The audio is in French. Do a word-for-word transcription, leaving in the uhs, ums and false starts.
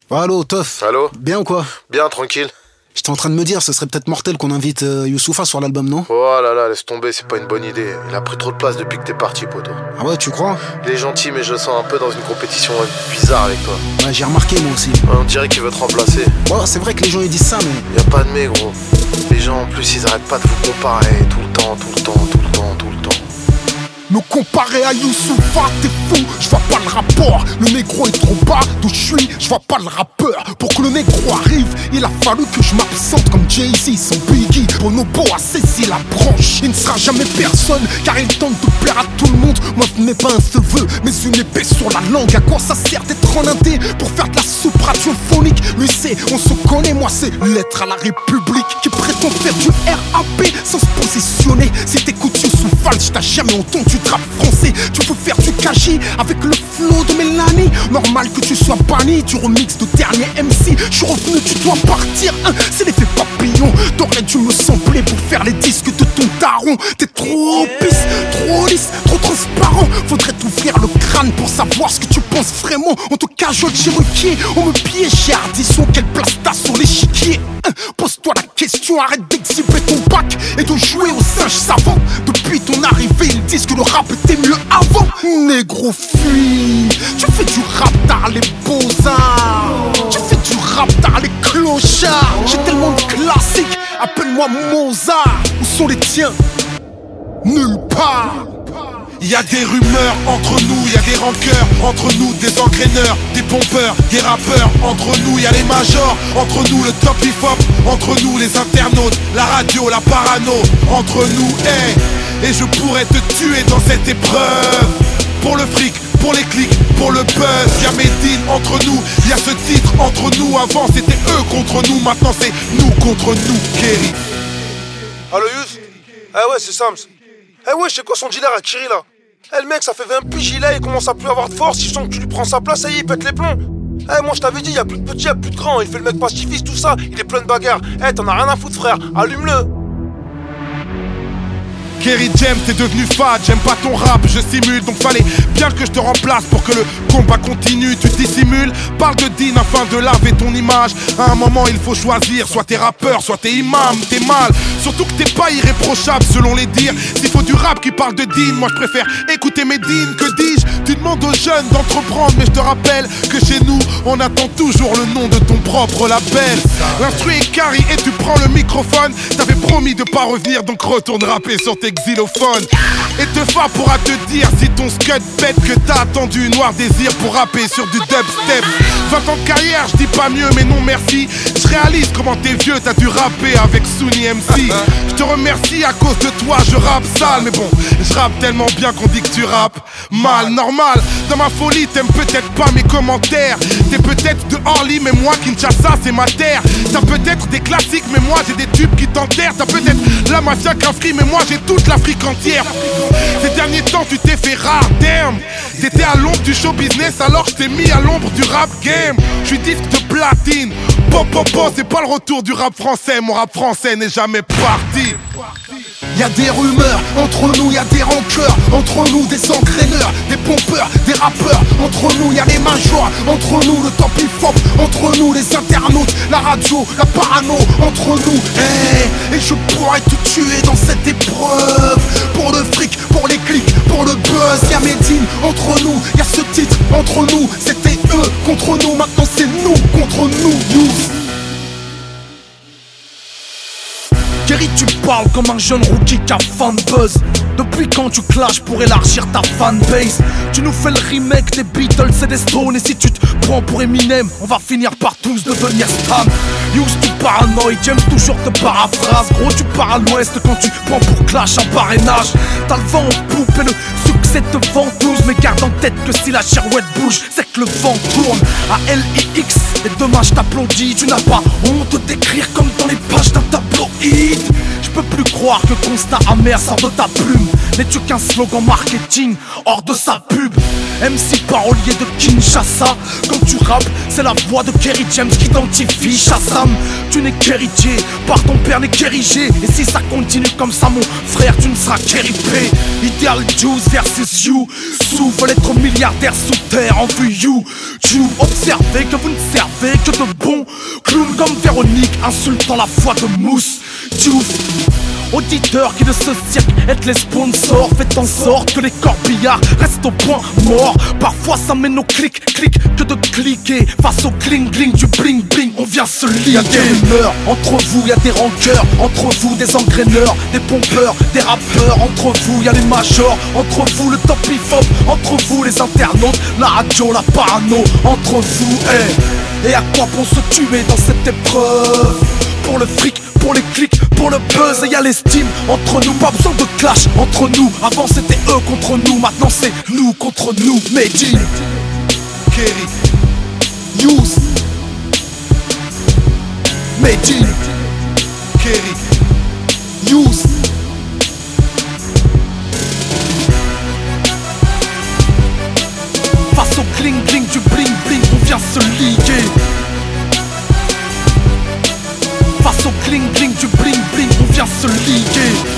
Allô, Toff. Allô. Bien ou quoi? Bien, tranquille. J'étais en train de me dire, ce serait peut-être mortel qu'on invite euh, Youssoupha sur l'album, non? Oh là là, laisse tomber, c'est pas une bonne idée. Il a pris trop de place depuis que t'es parti, poto. Ah ouais, tu crois? Il est gentil, mais je le sens un peu dans une compétition bizarre avec toi. Ouais, j'ai remarqué moi aussi. Ouais, on dirait qu'il veut te remplacer. Ouais, c'est vrai que les gens ils disent ça, mais... Y a pas de mais, gros. Les gens, en plus, ils arrêtent pas de vous comparer tout le temps, tout le temps, tout le temps, tout le temps. Me comparer à Youssoupha, t'es fou, je vois pas le rapport. Le négro est trop bas, d'où je suis, je vois pas le rappeur. Pour que le négro arrive, il a fallu que je m'absente comme Jay-Z, son Biggie. Bonobo a saisi la branche, il ne sera jamais personne, car il tente de plaire à tout le monde. Moi ce n'est pas un cheveu, mais une épée sur la langue. À quoi ça sert d'être en indé pour faire de la soupe radiophonique? Lui c'est, on se connaît, moi c'est l'être à la République qui prétend faire du R A P sans se positionner. Si t'écoutes Youssoupha, je t'ai jamais entendu rap français. Tu veux faire du Kaji avec le flow de Mélanie. Normal que tu sois banni du remix de dernier M C. Je suis revenu, tu dois partir, hein, c'est l'effet papillon. T'aurais dû me sampler pour faire les disques de ton daron. T'es trop pisse, trop lisse, trop transparent. Faudrait t'ouvrir le crâne pour savoir ce que tu penses vraiment. On te cajole chez Ruquier, on me piège chez Ardisson. Quelle place t'as sur l'échiquier, hein? Pose-toi la question, arrête d'exhiber ton bac et de jouer au singe savant. Depuis ton arrivée, ils disent que le rap était mieux avant. Négro fuis, tu fais du rap tard les beaux-arts. Tu fais du rap tard les clochards. J'ai tellement de classiques, appelle-moi Mozart. Où sont les tiens? Nulle part. Y'a des rumeurs entre nous, y'a des rancœurs entre nous, des engraineurs, des pompeurs, des rappeurs. Entre nous y'a les majors, entre nous le top hip-hop, entre nous les internautes, la radio, la parano. Entre nous, hey, et je pourrais te tuer dans cette épreuve. Pour le fric, pour les clics, pour le buzz. Y'a Medine entre nous, y'a ce titre entre nous. Avant c'était eux contre nous, maintenant c'est nous contre nous, Kerry. Allo Yous? Eh ouais, c'est Sams. Eh ouais, c'est quoi son dealer à Kiri là? Eh le mec, ça fait vingt piges, il est, il commence à plus avoir de force. Il sent que tu lui prends sa place, ça y est, il pète les plombs. Eh moi je t'avais dit, y'a plus de petits, y'a plus de grands. Il fait le mec pacifiste, tout ça, il est plein de bagarres. Eh t'en as rien à foutre frère, allume-le. Kerry James, t'es devenu fade, j'aime pas ton rap, je simule. Donc fallait bien que je te remplace pour que le combat continue. Tu dissimules, parle de Dean afin de laver ton image. À un moment il faut choisir, soit t'es rappeur, soit t'es imam, t'es mal. Surtout que t'es pas irréprochable selon les dires. S'il faut du rap qui parle de Dean, moi je préfère écouter Medine. Que dis-je? Tu demandes aux jeunes d'entreprendre, mais je te rappelle que chez nous on attend toujours le nom de ton propre label. L'instru est carré et tu prends le microphone. T'avais promis de pas revenir, donc retourne rapper sur tes xylophones. Et Tefa pourra te dire si ton scud pète que t'as attendu Noir Désir pour rapper sur du dubstep. Vingt ans de carrière, je dis pas mieux mais non merci. Je réalise comment t'es vieux, t'as dû rapper avec Souni M C. Je te remercie, à cause de toi je rappe sale. Mais bon, je rappe tellement bien qu'on dit que tu rappes mal. Normal, dans ma folie t'aimes peut-être pas mes commentaires. T'es peut-être de Orly mais moi Kinshasa c'est ma terre. T'as peut-être des classiques mais moi j'ai des tubes qui t'enterrent. T'as peut-être la mafia Cafri mais moi j'ai toute l'Afrique entière. Ces derniers temps tu t'es fait rare, damn. T'étais à l'ombre du show business alors je t'ai mis à l'ombre du rap game. Je suis disque de platine. Pop pop pop, c'est pas le retour du rap français. Mon rap français n'est jamais parti. Y'a des rumeurs, entre nous y'a des rancœurs. Entre nous des engraineurs, des pompeurs, des rappeurs. Entre nous y'a les majors, entre nous le top hip-hop. Entre nous les internautes, la radio, la parano. Entre nous, hey, et je pourrais te tuer dans cette épreuve. Pour le fric, pour les clics, pour le buzz. Y'a Medine, entre nous, y'a ce titre, entre nous. C'était eux contre nous, maintenant c'est nous contre nous, nous. Kerry, tu parles comme un jeune rookie qui a fan buzz. Depuis quand tu clashes pour élargir ta fanbase? Tu nous fais le remake des Beatles et des Stones. Et si tu te prends pour Eminem, on va finir par tous devenir Stan. Use tu paranoïe, James toujours te paraphrase. Gros tu pars à l'ouest quand tu prends pour Clash un parrainage. T'as le vent en poupe et le succès te ventouse. Mais garde en tête que si la girouette bouge, c'est que le vent tourne. À L I X, et demain je t'applaudis. Tu n'as pas honte d'écrire comme dans les pages d'un tabloïd. Je peux plus croire que constat amer sort de ta plume. N'es-tu qu'un slogan marketing hors de sa pub? M C parolier de Kinshasa. Quand tu rappes, c'est la voix de Kerry James qui t'identifie Shazam. Tu n'es qu'héritier, par ton père n'est qu'érigé. Et si ça continue comme ça mon frère, tu ne seras qu'R I P. Ideal Juice versus you. Sous veulent être milliardaires sous terre en vue you. Tu observez que vous ne servez que de bons clowns comme Véronique, insultant la foi de Mousse Diouf. Auditeurs qui de ce cirque aident les sponsors, faites en sorte que les corbillards restent au point mort. Parfois ça mène au clic clic que de cliquer face au cling cling du bling bling. On vient se lier. Y'a des rumeurs entre vous, y'a des rancœurs entre vous, des engraineurs, des pompeurs, des rappeurs entre vous, y'a les majors entre vous, le top hip-hop entre vous, les internautes, la radio, la parano entre vous. Hey. Et à quoi bon se tuer dans cette épreuve? Pour le fric, pour les clics, pour le buzz, et y'a l'estime entre nous, pas besoin de clash entre nous. Avant c'était eux contre nous, maintenant c'est nous contre nous. Medine, Kerry, Youss, Medine, Kerry, Youss. Face au cling cling du bling bling, on vient se liguer. Face au cling cling du bling bling, on vient se liguer.